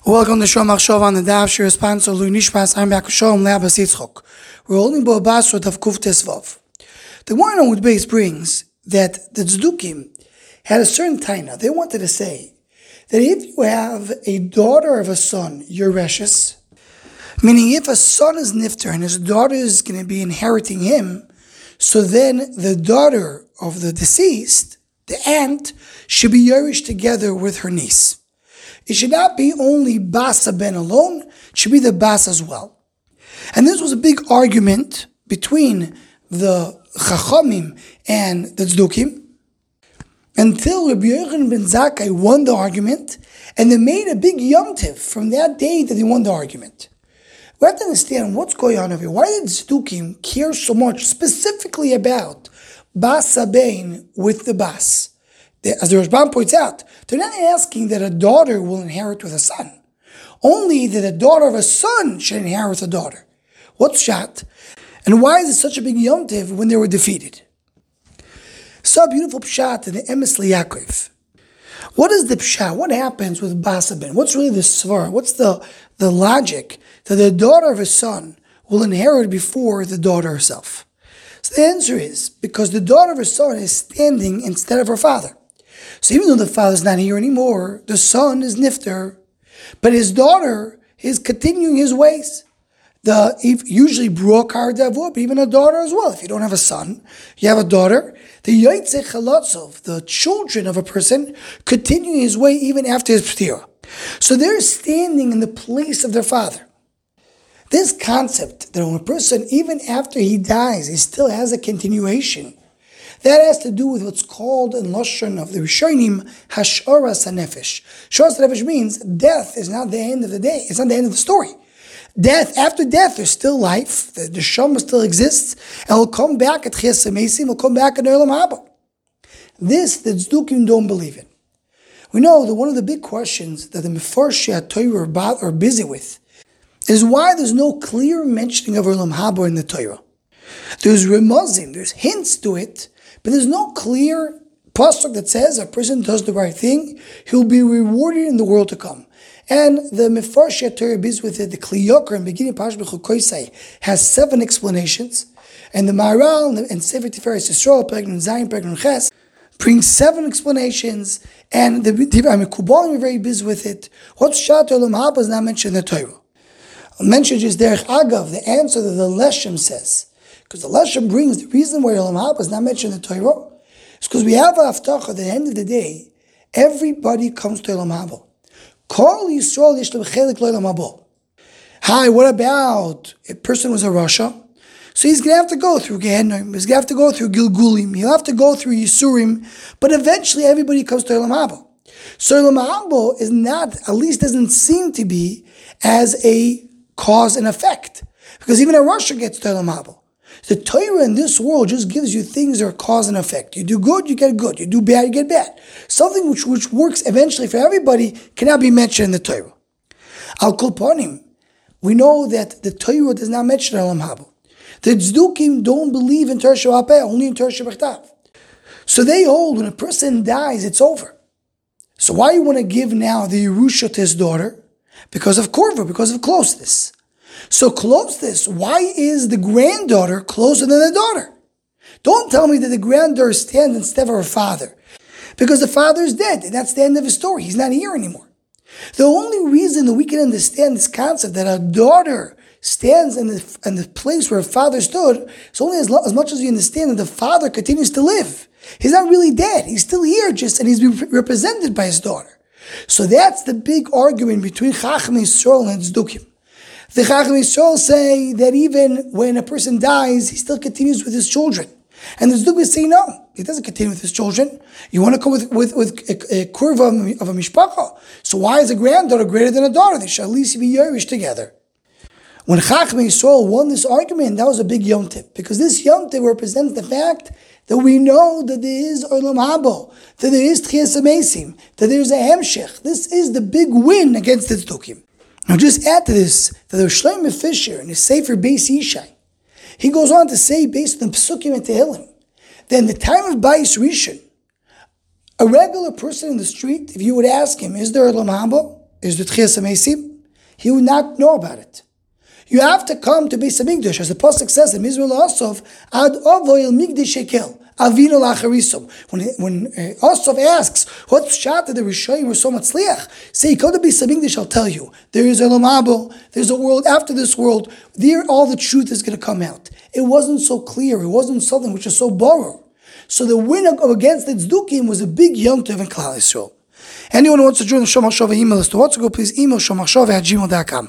Welcome to Shom Achshov on the Daf Shir sponsor Lui Nishmas. I'm back with Shalom Le'Abbas Yitzchok. We're holding Bo Basrot of Kuf Tesvav. The Gemara on Base brings that the Tzdukim had a certain taina. They wanted to say that if you have a daughter of a son, you're Reshus, meaning if a son is Nifter and his daughter is going to be inheriting him, so then the daughter of the deceased, the aunt, should be Yerush together with her niece. It should not be only Basa Ben alone, it should be the Bas as well. And this was a big argument between the Chachamim and the Tzdukim, until Rabbi Yochanan ben Zakkai won the argument, and they made a big Yom Tiv from that day that he won the argument. We have to understand what's going on over here. Why did Tzdukim care so much specifically about Basa Ben with the Bas? As the Rashbam points out, they're not asking that a daughter will inherit with a son. Only that a daughter of a son should inherit a daughter. What's shot? And why is it such a big Yom Tiv when they were defeated? So beautiful pshat in the Emes Yaakov. What is the pshat? What happens with Basa Ben? What's really the svar? What's the logic that the daughter of a son will inherit before the daughter herself? So the answer is because the daughter of a son is standing instead of her father. So even though the father is not here anymore, the son is nifter, but his daughter is continuing his ways. Usually brokar davur, but even a daughter as well. If you don't have a son, you have a daughter. The yotzei chalatzov, the children of a person, continuing his way even after his ptira. So they're standing in the place of their father. This concept that when a person, even after he dies, he still has a continuation, that has to do with what's called in Lashon of the Rishonim, Hash'aras HaNefesh. Hash'aras HaNefesh means death is not the end of the day. It's not the end of the story. After death, there's still life. The Shama still exists. And will come back at Chias HaMeisim, will come back at Olam Haba. This, the Tzdukim don't believe in. We know that one of the big questions that the Mefarshei HaTorah are busy with is why there's no clear mentioning of Olam Haba in the Torah. There's remazim, there's hints to it, but there's no clear pasuk that says a person does the right thing, he'll be rewarded in the world to come. And the Mefarshei HaTorah is with it, the Kli Yakar in beginning Parashat B'chukoisai has 7 explanations, and the Maharal and Sefer Tiferes Yisrael, Perek Zayin, Perek Ches, brings 7 explanations, and the Kubalim are very busy with it. What's Shat Olam Haba is not mentioned in the Torah. I'll mention just Derech Agav, the answer that the Leshem says. Because the Leshem brings the reason why Olam Haba is not mentioned in the Torah is because we have a haftacha at the end of the day, everybody comes to Olam Haba. Kol Yisrael yesh lo chelik lo Olam Haba. Hi, what about a person who's a Rasha? So he's going to have to go through Gehenna, he's going to have to go through Gilgulim, he'll have to go through Yisurim, but eventually everybody comes to Olam Haba. So Olam Haba is not, at least doesn't seem to be, as a cause and effect. Because even a Rasha gets to Olam Haba. The Torah in this world just gives you things that are cause and effect. You do good, you get good. You do bad, you get bad. Something which works eventually for everybody cannot be mentioned in the Torah. Al Kol Panim, we know that the Torah does not mention Olam Haba. The Tzdukim don't believe in Torah Sheba'al-Peh, only in Torah Shebachtav. So they hold when a person dies, it's over. So why you want to give now the Yerusha to his daughter? Because of Korva, because of closeness. So closeness, why is the granddaughter closer than the daughter? Don't tell me that the granddaughter stands instead of her father. Because the father is dead, and that's the end of his story. He's not here anymore. The only reason that we can understand this concept that a daughter stands in the place where her father stood is only as much as you understand that the father continues to live. He's not really dead. He's still here, and he's represented by his daughter. So that's the big argument between Chacham Yisrael and Tzdukim. The Chacham Yisrael say that even when a person dies, he still continues with his children. And the Tzdukim say no, he doesn't continue with his children. You want to come with a kurva of a mishpacha. So why is a granddaughter greater than a daughter? They should at least be Yerush together. When Chacham Yisrael won this argument, that was a big Yom Tiv. Because this Yom Tiv represents the fact that we know that there is Olam Haba, that there is Chias HaMeisim, that there is a Hemshech. This is the big win against the Tzdukim. Now just add to this, that the Shlomo Fisher in his Sefer Beis Yishai, he goes on to say, based on Pesukim and Tehillim, that in the time of Bais Rishon, a regular person in the street, if you would ask him, is there Olam Haba? is the Tchias HaMeisim, he would not know about it. You have to come to Beis HaMikdash, as the Pasuk says in Mizrael Asov, Ad Avoy El Migdash Shekel, Avinu Lacharisom. When Asov asks, what's shot that the Rishayim were so matzliach? Say, come to Beis HaMikdash, I'll tell you. There is Olam Haba, there's a world after this world. There, all the truth is going to come out. It wasn't so clear. It wasn't something which is so borrowed. So the win against the Tzdukim was a big Yom Tov in Klal Yisrael. Anyone who wants to join the Shomar Shova email list, who wants to go, please email shomarshova@gmail.com.